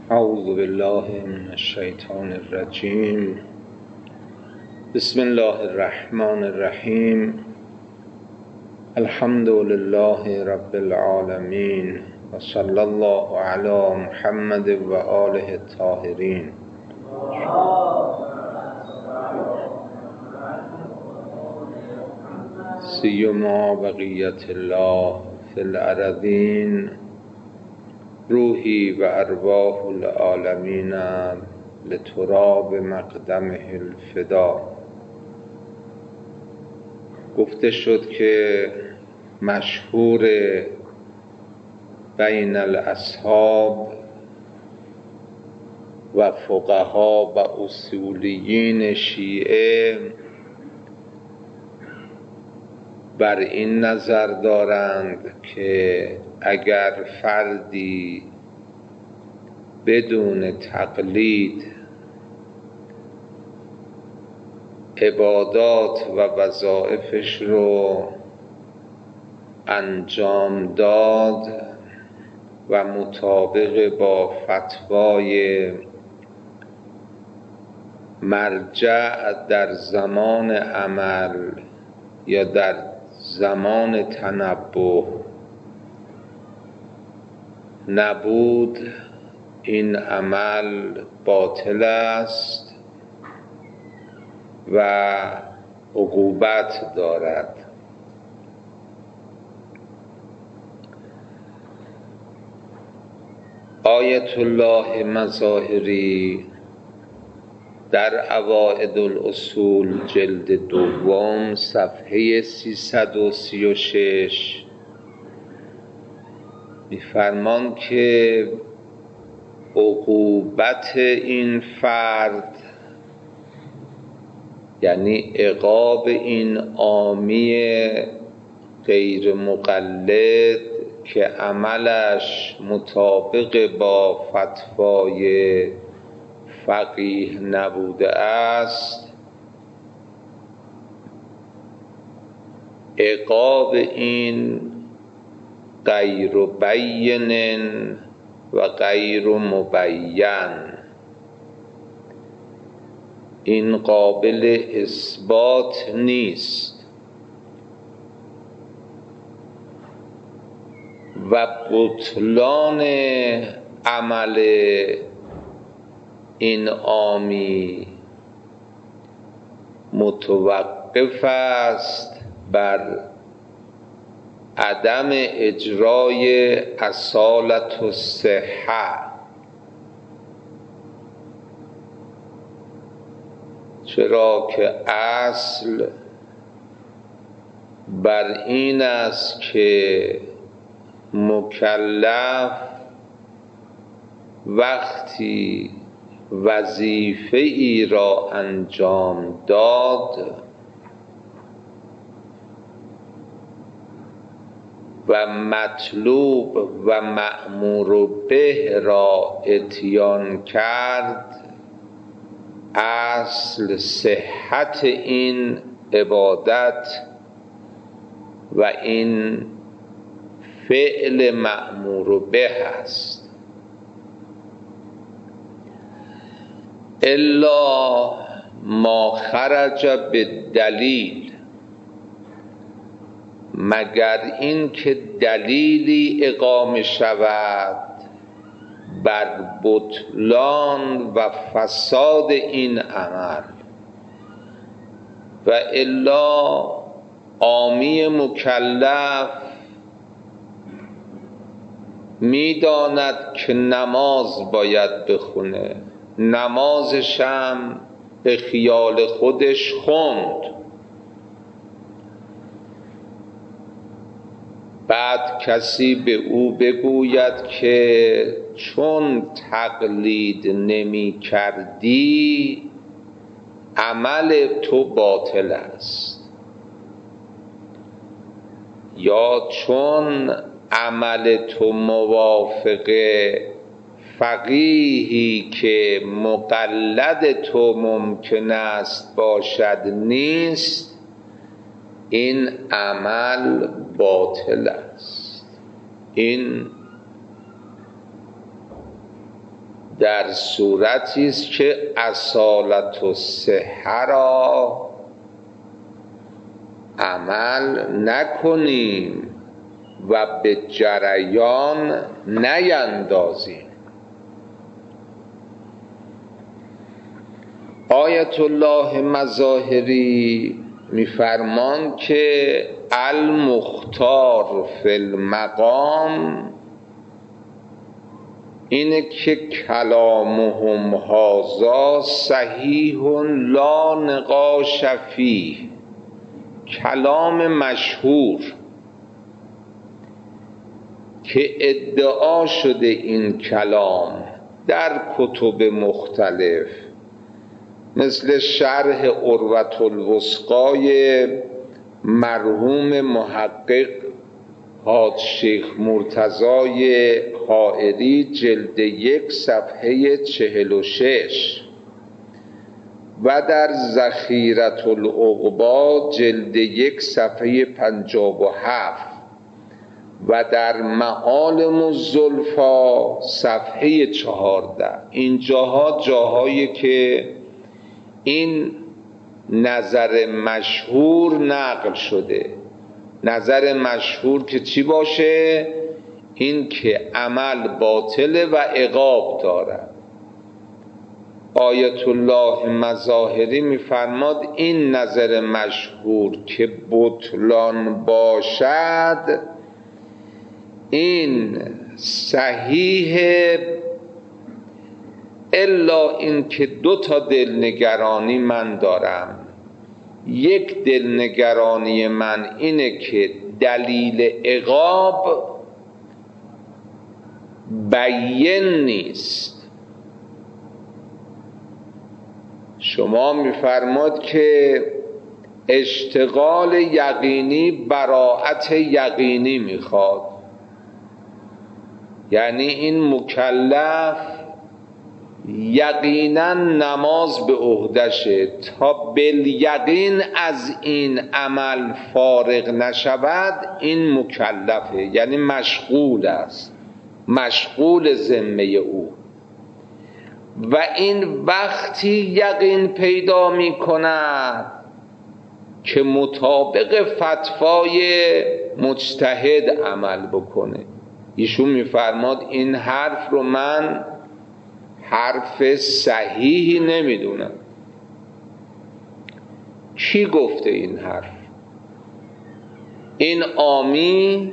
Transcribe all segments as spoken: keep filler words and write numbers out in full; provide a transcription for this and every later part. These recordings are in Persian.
اعوذ بالله من الشیطان الرجیم. بسم الله الرحمن الرحیم. الحمد لله رب العالمین و صلی الله علی محمد و آله الطاهرین. سیما بقیت الله فی الارضین، روحی و ارواح العالمین لتراب مقدمه الفدا. گفته شد که مشهور بین الاصحاب و فقها و اصولیین شیعه بر این نظر دارند که اگر فردی بدون تقلید عبادات و وظایفش رو انجام داد و مطابق با فتوای مرجع در زمان عمل یا در زمان تنبه نبود، این عمل باطل است و عقوبت دارد. آیت الله مظاهری در اواعد الاصول جلد دوم صفحه سیصد و سی و شش می‌فرمان که عقوبت این فرد، یعنی عقاب این عامی غیر مقلد که عملش مطابق با فتوای فقیه نبوده است، عقاب این غیر بین و غیر مبین، این قابل اثبات نیست و بطلان عمل این عامی متوقف است بر عدم اجرای اصالت الصحه، چرا که اصل بر این است که مکلف وقتی وظیفه ای را انجام داد و مطلوب و مأمور به را اتیان کرد، اصل صحت این عبادت و این فعل مأمور به است. الا ما خرج بالدلیل، مگر این که دلیلی اقامه شود بر بطلان و فساد این عمل، و الا عامی مکلف میداند که نماز باید بخونه، نمازش هم به خیال خودش خوند، بعد کسی به او بگوید که چون تقلید نمی کردی عمل تو باطل است، یا چون عمل تو موافق فقیهی که مقلد تو ممکن است باشد نیست، این عمل باطل است. این در صورتی است که اصالت الصحه را عمل نکنیم و به جریان نیندازیم. آیت الله مظاهری میفرمان که المختار فی المقام اینه که کلامهم هذا صحیح لا نقاش فیه، کلام مشهور که ادعا شده این کلام در کتب مختلف مثل شرح عروة الوثقای مرحوم محقق حاج شیخ مرتضای حائری جلد یک صفحه چهل و شش و در ذخیرة العقبی جلد یک صفحه پنجاه و هفت و در معالم الزلفا صفحه چهارده. این جاها جاهایی که این نظر مشهور نقل شده. نظر مشهور که چی باشه؟ این که عمل باطله و عقاب دارد. آیت الله مظاهری میفرماد این نظر مشهور که بطلان باشد این صحیح، الا این که دو تا دلنگرانی من دارم. یک دلنگرانی من اینه که دلیل عقاب بیان نیست. شما میفرماد که اشتغال یقینی براءت یقینی میخواد، یعنی این مکلف یقینا نماز به عهدشه، تا بالیقین از این عمل فارغ نشود این مکلفه، یعنی مشغول است، مشغول ذمه او. و این وقتی یقین پیدا می کند که مطابق فتوای مجتهد عمل بکنه. ایشون میفرماد این حرف رو من حرف صحیحی نمیدونم. کی گفته این حرف؟ این عامی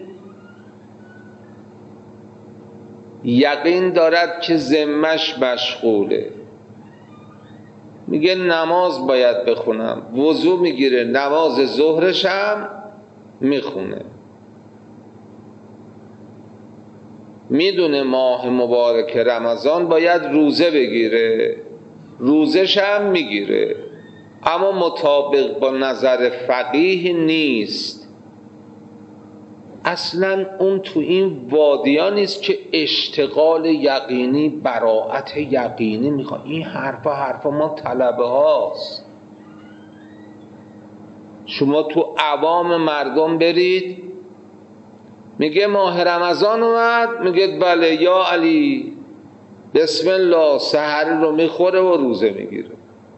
یقین دارد که ذمش مشغوله، میگه نماز باید بخونم، وضو میگیره، نماز ظهرش هم میخونه، میدونه ماه مبارک رمضان باید روزه بگیره، روزش هم میگیره، اما مطابق با نظر فقیه نیست. اصلا اون تو این وادیا نیست که اشتغال یقینی براءت یقینی میخواد. این حرفا حرفا ما طلبه هاست. شما تو عوام مردم برید، میگه ماه رمضان اومد، میگه بله یا علی بسم الله، سحر رو میخوره و روزه میگیره.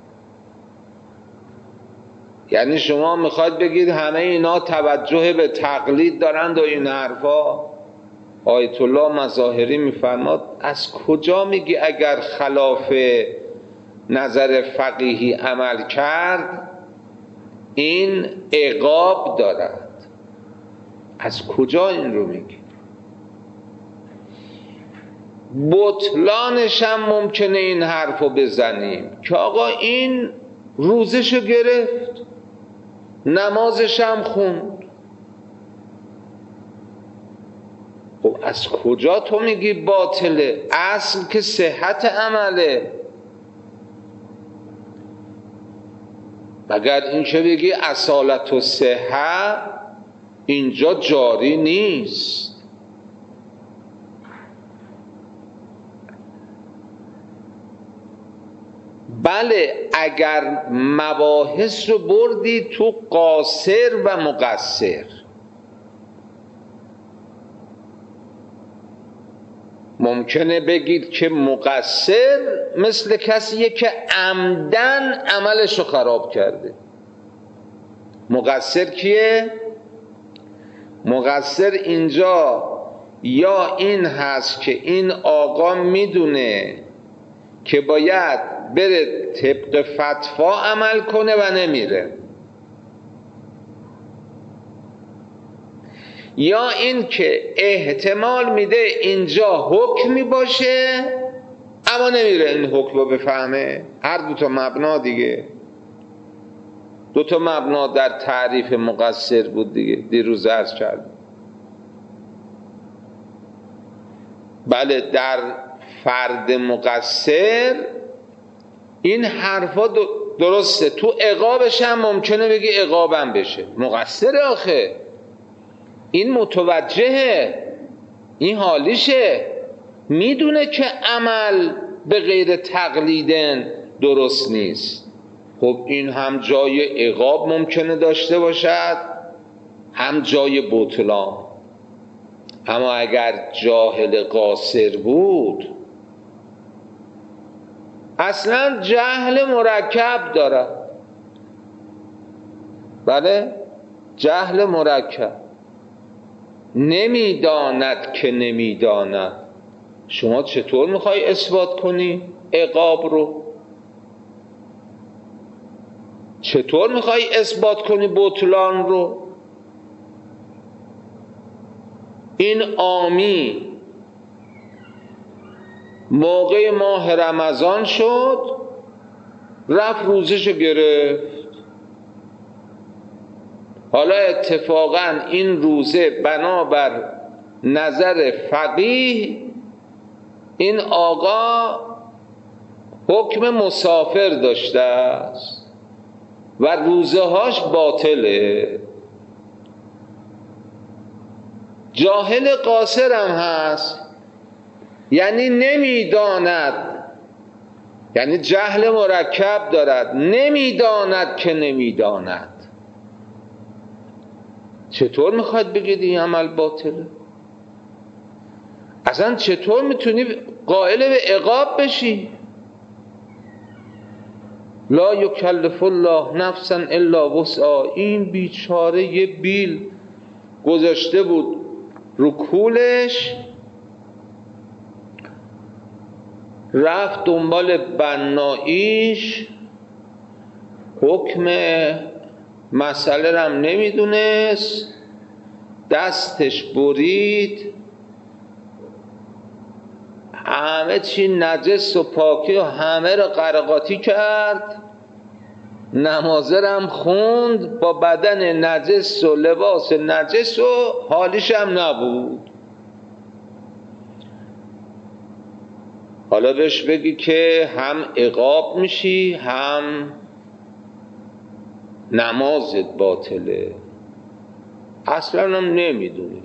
یعنی شما میخواد بگید همه اینا توجه به تقلید دارند و این حرفا؟ آیت الله مظاهری میفرماد از کجا میگی اگر خلاف نظر فقیهی عمل کرد این عقاب دارد؟ از کجا این رو میگی؟ بطلانش هم ممکنه این حرف رو بزنیم که آقا این روزشو گرفت، نمازش هم خوند. خب از کجا تو میگی باطله؟ اصل که صحت عمله. مگر این که بگی اصالت و صحه اینجا جاری نیست. بله اگر مباحث رو بردی تو قاصر و مقصر، ممکنه بگید که مقصر مثل کسیه که عمدن عملشو خراب کرده. مقصر کیه؟ مقصر اینجا یا این هست که این آقا میدونه که باید بره طبق فتوا عمل کنه و نمیره، یا این که احتمال میده اینجا حکمی باشه اما نمیره این حکم رو بفهمه. هر دوتا مبنا دیگه، دوتا مبنا در تعریف مقصر بود دیگه، دیروز عرض کردم. بله در فرد مقصر این حرفا درسته، تو عقابش هم ممکنه بگی عقابم بشه، مقصر آخه، این متوجهه، این حالیشه، میدونه که عمل به غیر تقلیدن درست نیست. خب این هم جای عقاب ممکنه داشته باشد هم جای بطلان. اما اگر جاهل قاصر بود اصلا جهل مرکب داره. بله جهل مرکب، نمیداند که نمیداند. شما چطور میخوای اثبات کنی عقاب رو؟ چطور میخوای اثبات کنی بطلان رو؟ این عامی موقع ماه رمضان شد رفت روزشو گرفت. حالا اتفاقا این روزه بنابر نظر فقیه این آقا حکم مسافر داشته است و روزه هاش باطله. جاهل قاصر هم هست، یعنی نمیداند، یعنی جهل مرکب دارد، نمیداند که نمیداند. چطور میخواد بگید این عمل باطله؟ اصلا چطور میتونی قائل به عقاب بشی؟ لا یکلف الله نفسا الا وسعها. این بیچاره یه بیل گذاشته بود رو کولش، رفت دنبال بناییش، حکم مسئله رم نمیدونست، دستش برید، همه چی نجس و پاکی و همه رو قرقاتی کرد، نمازه رم خوند با بدن نجس و لباس نجس و حالیش هم نبود. حالا بهش بگی که هم عقاب میشی هم نمازت باطله، اصلا هم نمیدونست.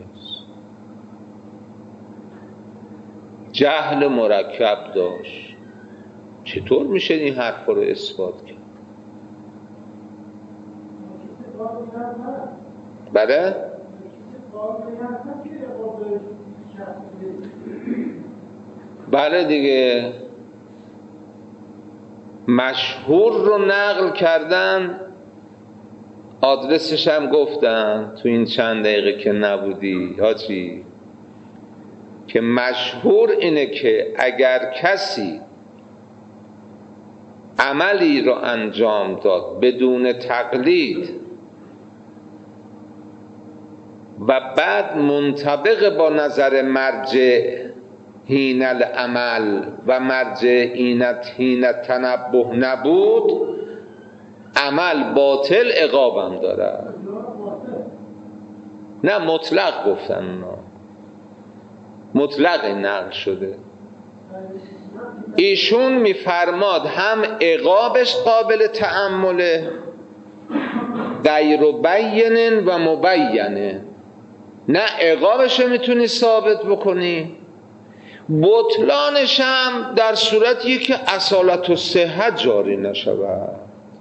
جهل مرکب داشت. چطور میشه این حرف رو اثبات کرد؟ بله؟ بله دیگه، مشهور رو نقل کردن، آدرسش هم گفتن تو این چند دقیقه که نبودی حاجی، که مشهور اینه که اگر کسی عملی رو انجام داد بدون تقلید و بعد منطبق با نظر مرجع حین العمل و مرجع حین تنبه نبود، عمل باطل، عقابم داره. نه مطلق گفتن، نه مطلق نقل شده. ایشون میفرماد هم عقابش قابل تأمله، غیر بین و مبینه، نه عقابش رو میتونی ثابت بکنی، بطلانش هم در صورتیه که اصالت و صحت جاری نشود.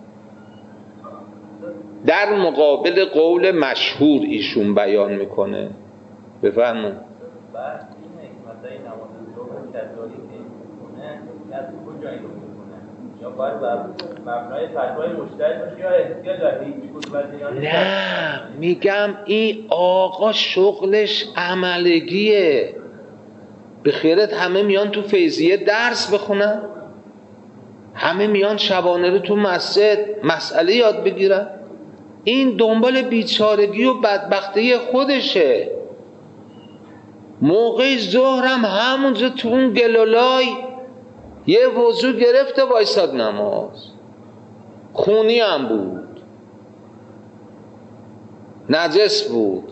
در مقابل قول مشهور ایشون بیان میکنه. بفرمون. بعد این حکمت مسئله نماز ظهر کسایی که میکنه از کجا اینو میکنه؟ یا باید بر مبنای فتوای مجتهد باشه یا احتیاج داره هیچ کدوم از اینا؟ نه میگم این آقا شغلش عملگیه. به خیرت همه میان تو فیضیه درس بخونن، همه میان شبانه رو تو مسجد مسئله یاد بگیرن. این دنبال بیچارگی و بدبختی خودشه. موقع ظهرم همونجا تو اون گلولای یه وضو گرفته وایساد نماز، خونی هم بود، نجس بود.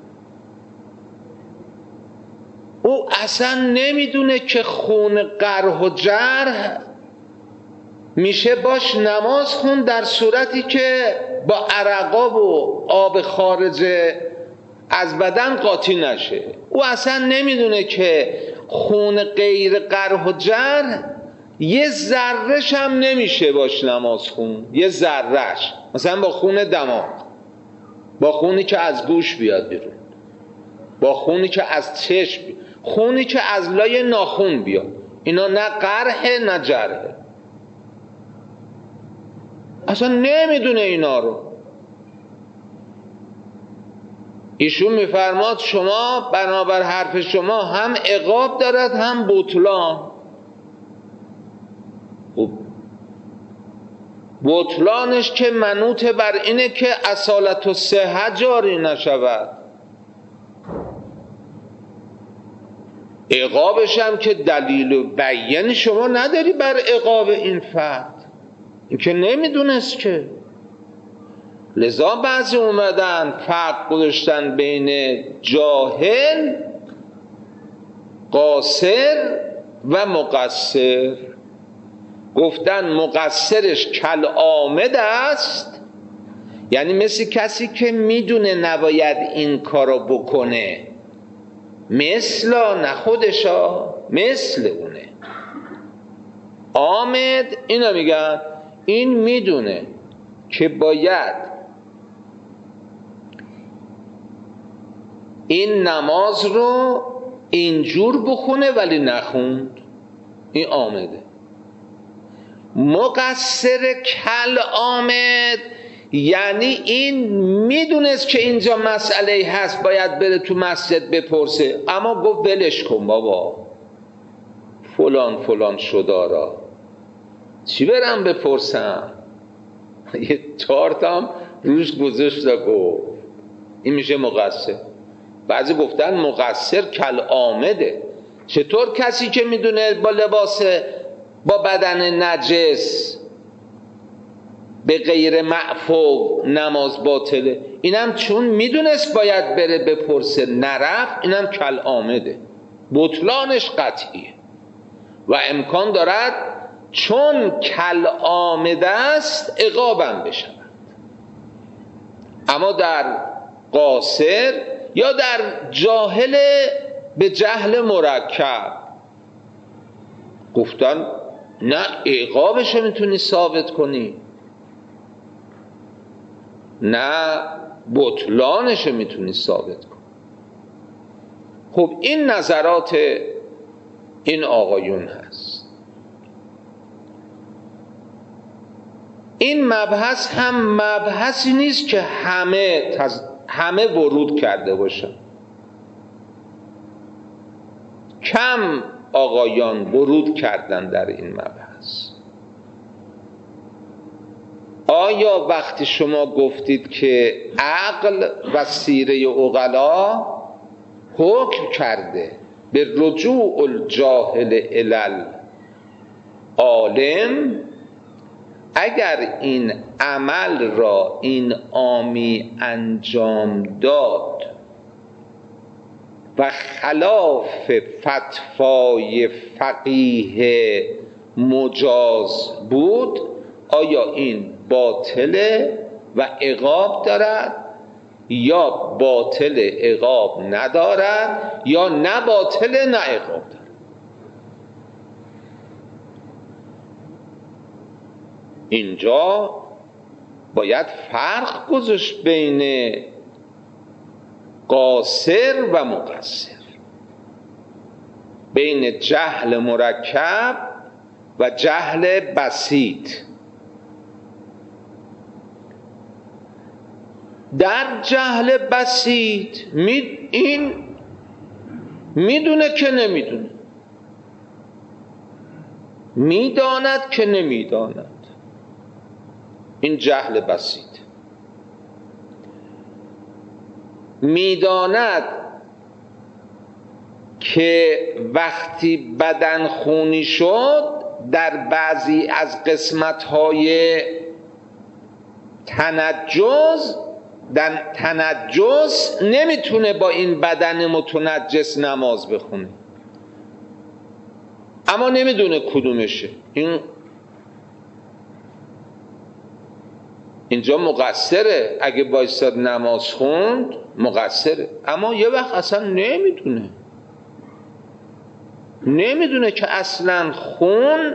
او اصلا نمیدونه که خون قرح و جرح میشه باش نماز خون در صورتی که با عرقا و آب خارج از بدن قاطی نشه. او اصلا نمیدونه که خون غیر قرح و جرح یه ذرهش هم نمیشه باش نماز خون، یه ذرهش. مثلا با خون دماغ، با خونی که از گوش بیاد بیرون، با خونی که از چشم بیاد، خونی که از لای ناخون بیاد، اینا نه قرحه نه جرحه. اصلا نمیدونه اینا رو. ایشون میفرماد شما بنابر حرف شما هم عقاب دارد هم بطلان. خب بطلانش که منوط بر اینه که اصالت و صحت جاری نشود، عقابش هم که دلیل و بیان شما نداری بر عقاب این فرد، این که نمیدونست که. لذا بعضی اومدن فرق گذاشتن بین جاهل، قاصر و مقصر. گفتن مقصرش کل آمد است، یعنی مثل کسی که میدونه نباید این کارو بکنه، مثلا نه خودشا، مثل اونه. آمد اینا میگن این میدونه که باید این نماز رو اینجور بخونه ولی نخوند، این آمده. مقصر کل آمد یعنی این میدونست که اینجا مسئله هست باید بره تو مسجد بپرسه، اما گفت ولش کن بابا، فلان فلان شدارا چی برم بپرسم. یه چارتام روش گذاشت و گفت این میشه مقصر. بعضی گفتن مقصر کل آمده. چطور کسی که میدونه با لباس با بدن نجس به غیر معفو نماز باطله، اینم چون میدونست باید بره بپرسه نرفت، اینم کل آمده، بطلانش قطعیه و امکان دارد چون کل آمده است عقابم بشود. اما در قاصر یا در جاهل به جهل مرکب گفتن نه عقابش رو میتونی ثابت کنی، نه بطلانش رو میتونی ثابت کنی. خب این نظرات این آقایون هست. این مبحث هم مبحثی نیست که همه تز... همه ورود کرده باشن. کم آقایان ورود کردن در این مبحث. آیا وقتی شما گفتید که عقل و سیره عقلا حکم کرده به رجوع الجاهل الال عالم، اگر این عمل را این عامی انجام داد و خلاف فتوای فقیه مجاز بود، آیا این باطله و عقاب دارد یا باطل عقاب ندارد، یا نه باطل نه عقاب دارد؟ اینجا باید فرق گذاشت بین قاصر و مقصر. بین جهل مرکب و جهل بسیط. در جهل بسیط می این میدونه که نمیدونه، میداند که نمیداند. این جهل بسیط. میداند که وقتی بدن خونی شد در بعضی از قسمت‌های تنجس در تنجس نمیتونه با این بدن متنجس نماز بخونه، اما نمیدونه کدومشه. این اینجا مقصره، اگه بایستاد نماز خوند مقصره، اما یه وقت اصلا نمیدونه نمیدونه که اصلا خون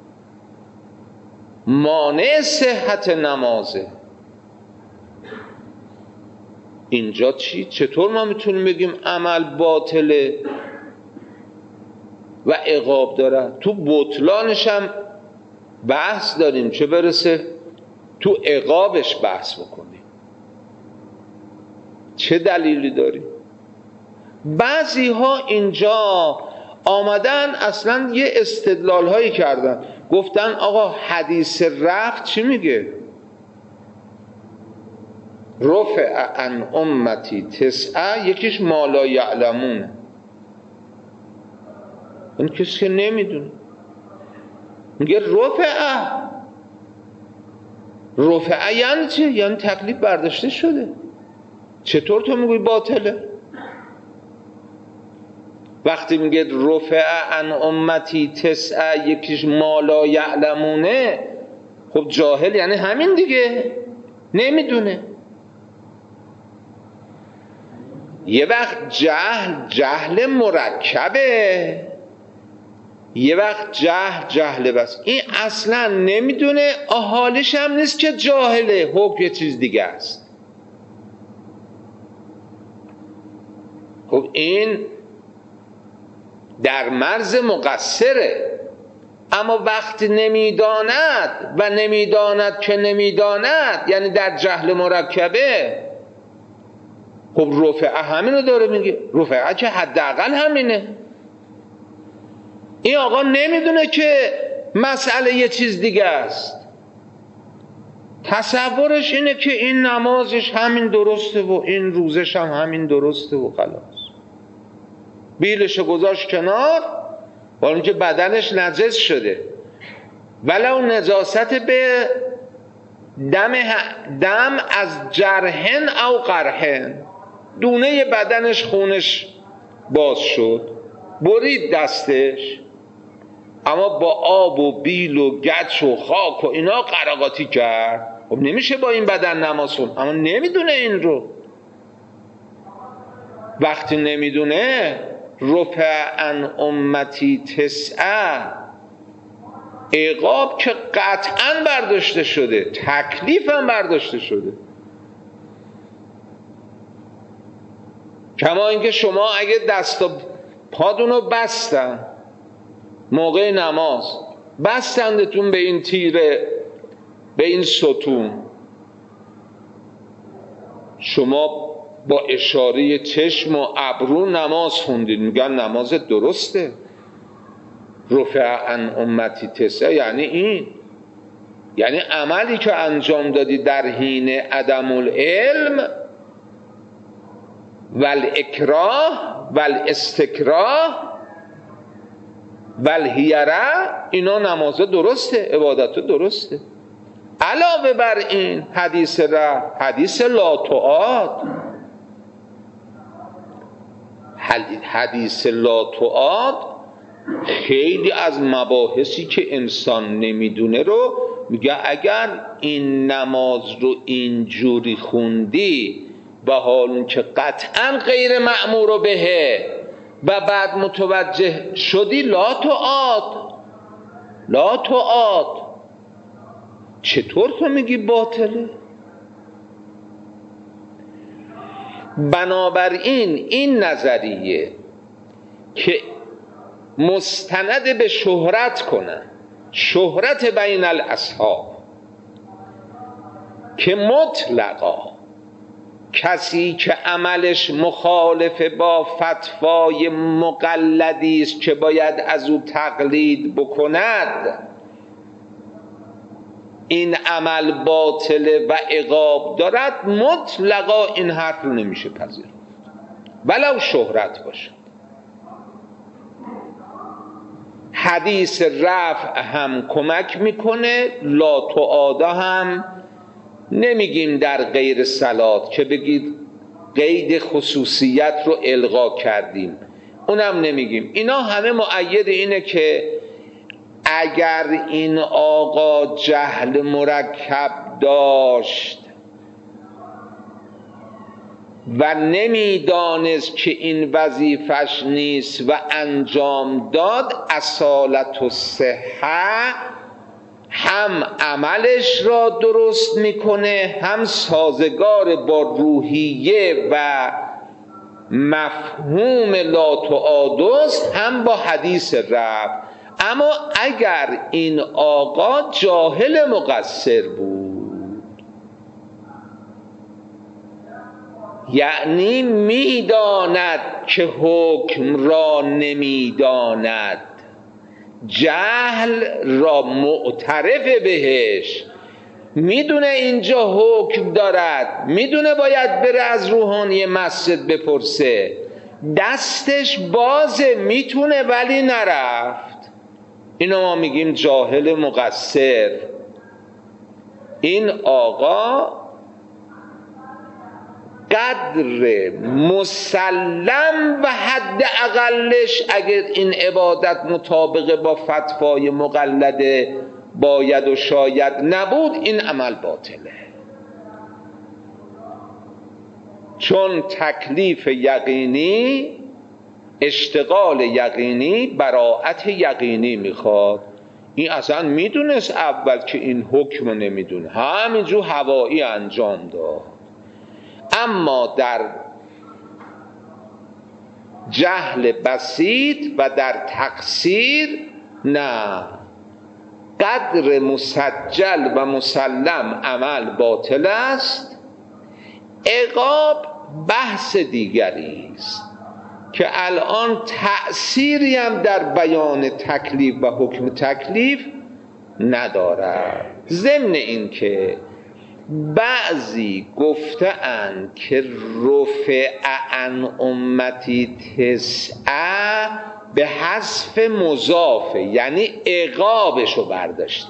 مانع صحت نمازه. اینجا چی؟ چطور ما میتونیم بگیم عمل باطله و عقاب داره؟ تو بطلانش هم بحث داریم، چه برسه تو عقابش بحث بکنیم. چه دلیلی داریم؟ بعضی ها اینجا آمدن اصلا یه استدلال هایی کردن، گفتن آقا حدیث رفع چی میگه؟ رفع عن امتی تسعه، یکیش ما لا یعلمونه. این کسی که نمیدونه میگه رفع. رفع یعنی چه؟ یعنی تکلیف برداشته شده. چطور تو میگوی باطله؟ وقتی میگه رفع عن امتی تسعه، یکیش ما لا یعلمونه، خب جاهل یعنی همین دیگه، نمیدونه. یه وقت جهل جهل مرکبه، یه وقت جهل جهل بس. این اصلا نمیدونه، حالش هم نیست که جاهله، حکم یه چیز دیگه است. خب این در مرز مقصره. اما وقتی نمیداند و نمیداند که نمیداند، یعنی در جهل مرکبه، خب رفعه همینو داره میگه. رفعه که حداقل همینه. این آقا نمیدونه که مسئله یه چیز دیگه است. تصورش اینه که این نمازش همین درسته و این روزش هم همین درسته و خلاص. بیلشو گذاشت کنار، ولی که بدنش نجس شده، ولو نجاست به دم, دم از جرحن او قرحن، دونه بدنش خونش باز شد، برید دستش، اما با آب و بیل و گچ و خاک و اینا قراقاتی کرد. خب نمیشه با این بدن نماز خوند، اما نمیدونه این رو. وقتی نمیدونه، رفع عن امتی تسعه، عقاب که قطعا برداشته شده، تکلیف هم برداشته شده. کما اینکه شما اگه دست و پادونو بستن موقع نماز، بستندتون به این تیره، به این ستون، شما با اشاره چشم و ابرو نماز خوندید، میگن نماز درسته. رفع عن امتی تسعه یعنی این، یعنی عملی که انجام دادی در حین عدم العلم والاکراه والاستکراه والحیره، اینا نماز درسته، عبادت درسته. علاوه بر این حدیث را حدیث لا تعاد، حدیث لا تعاد خیلی از مباحثی که انسان نمیدونه رو میگه اگر این نماز رو اینجوری خوندی و حال که قطعا غیر مأمور بهه و بعد متوجه شدی، لا تعاد لا تعاد. چطور تو میگی باطله؟ بنابراین این نظریه که مستند به شهرت کنن، شهرت بین الاصحاب، که مطلقا کسی که عملش مخالف با فتوای مقلدی است که باید از او تقلید بکند، این عمل باطله و عقاب دارد، مطلقا این حرف رو نمیشه پذیرفت ولو شهرت باشه. حدیث رفع هم کمک میکنه، لا تعادا هم نمیگیم در غیر صلات که بگید قید خصوصیت رو الغا کردیم، اونم نمیگیم. اینا همه مؤید اینه که اگر این آقا جهل مرکب داشت و نمیدانست که این وظیفش نیست و انجام داد، اصالت و صحه هم عملش را درست میکنه، هم سازگار با روحیه و مفهوم لا تعادست، هم با حدیث رفع. اما اگر این آقا جاهل مقصر بود، یعنی میداند که حکم را نمیداند، جهل را معترف بهش، میدونه اینجا حکم دارد، میدونه باید بره از روحانی مسجد بپرسه، دستش بازه میتونه ولی نرفت، اینو ما میگیم جاهل مقصر. این آقا قدر مسلم و حد اقلش اگر این عبادت مطابق با فتوای مقلده باید و شاید نبود، این عمل باطله، چون تکلیف یقینی، اشتغال یقینی، براءت یقینی میخواد. این اصلا میدونست اول که این حکم نمیدونه، همینجور هوایی انجام داد. اما در جهل بسیط و در تقصیر نه، قدر مسجل و مسلم عمل باطل است. عقاب بحث دیگری است که الان تأثیری هم در بیان تکلیف و حکم تکلیف ندارد، ضمن این که بعضی گفته‌اند که رفع عن امتی تسعه به حذف مضافه، یعنی عقابشو برداشته.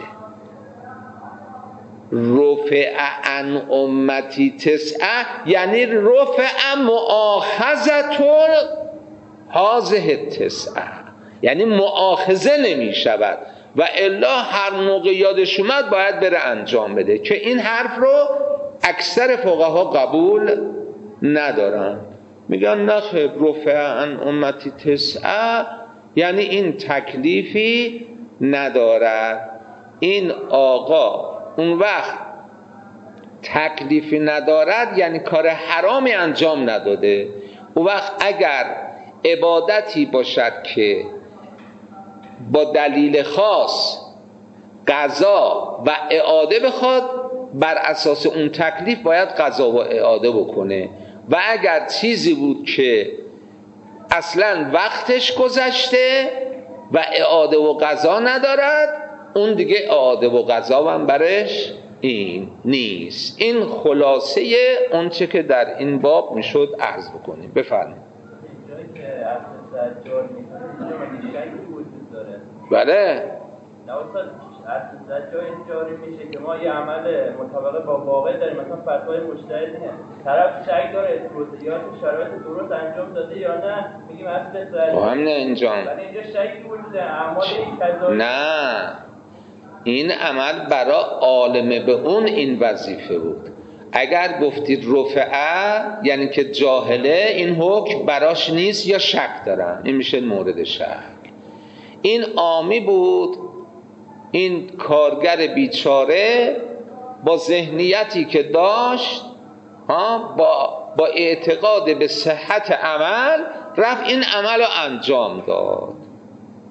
رفع عن امتی تسعه یعنی رفع مؤاخذة هذه تسعه، یعنی مؤاخذه نمی شود و الا هر موقع یادش اومد باید بره انجام بده، که این حرف رو اکثر فقها قبول ندارن، میگن نه، رفع عن امتی تسعه یعنی این تکلیفی ندارد. این آقا اون وقت تکلیفی ندارد یعنی کار حرامی انجام نداده. اون وقت اگر عبادتی باشد که با دلیل خاص قضا و اعاده بخواد، بر اساس اون تکلیف باید قضا و اعاده بکنه. و اگر چیزی بود که اصلا وقتش گذشته و اعاده و قضا ندارد، اون دیگه اعاده و قضا هم برش این نیست. این خلاصه اون چه که در این باب میشد عرض بکنیم. بفرمایید. اینجایی که اصل سجار میکنه شکی وجود داره. بله. نه استاد، اصل سجار جاری میشه که ما یه عمل مطابق با واقع داریم، مثلا فتوای مجتهدینه، طرف شک داره توضیحات شرایط درست انجام داده یا نه، میگیم اصل سجار. هم نه انجام. ولی اینجا شکی وجود داره، اعمال این قضایی. نه، این عمل برای عالم به اون این وظیفه بود. اگر گفتید رفعه یعنی که جاهله، این حکم براش نیست یا شک دارن، این میشه مورد شک. این عامی بود، این کارگر بیچاره با ذهنیتی که داشت، ها، با, با اعتقاد به صحت عمل رفت این عمل رو انجام داد.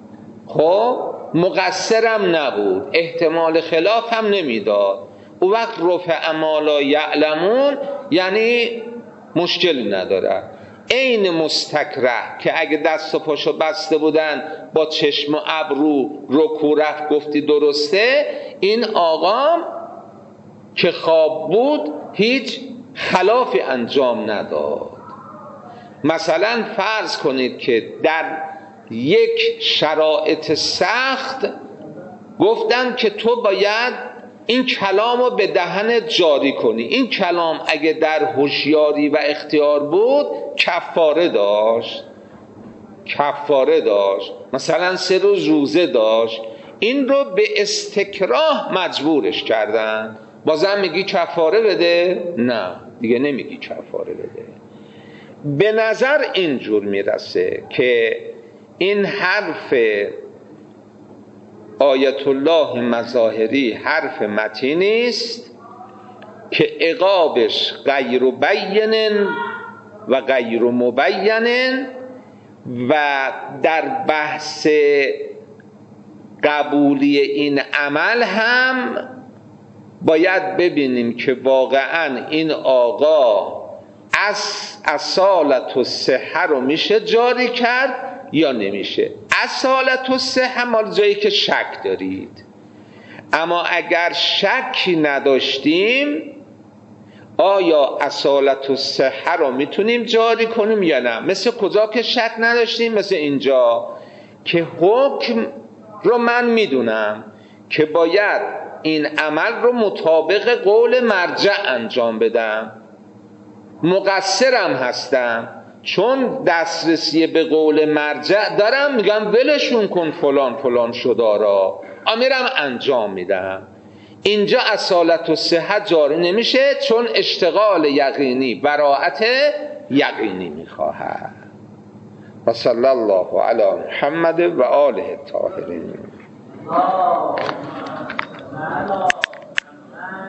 خب مقصرم نبود، احتمال خلاف هم نمیداد. او وقت رفع ما لا یعلمون یعنی مشکلی نداره. عین مستکره که اگه دست و پاشو بسته بودن با چشم و ابرو رکوع رفت گفتی درسته، این آقام که خواب بود هیچ خلافی انجام نداد. مثلا فرض کنید که در یک شرایط سخت گفتن که تو باید این کلام رو به دهنت جاری کنی. این کلام اگه در هوشیاری و اختیار بود کفاره داشت، کفاره داشت، مثلا سه روز روزه داشت. این رو به استکراه مجبورش کردن. بازم میگی کفاره بده؟ نه دیگه نمیگی کفاره بده. به نظر اینجور میرسه که این حرف آیت الله مظاهری حرف متینی است که عقابش غیر بین و غیر مبین، و در بحث قبولی این عمل هم باید ببینیم که واقعا این آقا از اصالت الصحه رو میشه جاری کرد یا نمیشه. اصالت الصحه مال جایی که شک دارید، اما اگر شکی نداشتیم آیا اصالت الصحه رو میتونیم جاری کنیم یا نه؟ مثل کجا که شک نداشتیم؟ مثل اینجا که حکم رو من میدونم که باید این عمل رو مطابق قول مرجع انجام بدم، مقصرم هستم چون دسترسی به قول مرجع دارم، میگم ولشون کن فلان فلان شدارا، امیرم انجام میدم. اینجا اصالت و صحت جاری نمیشه چون اشتغال یقینی براءت یقینی میخواهد. و صلی الله علی محمد و آله الطاهرین.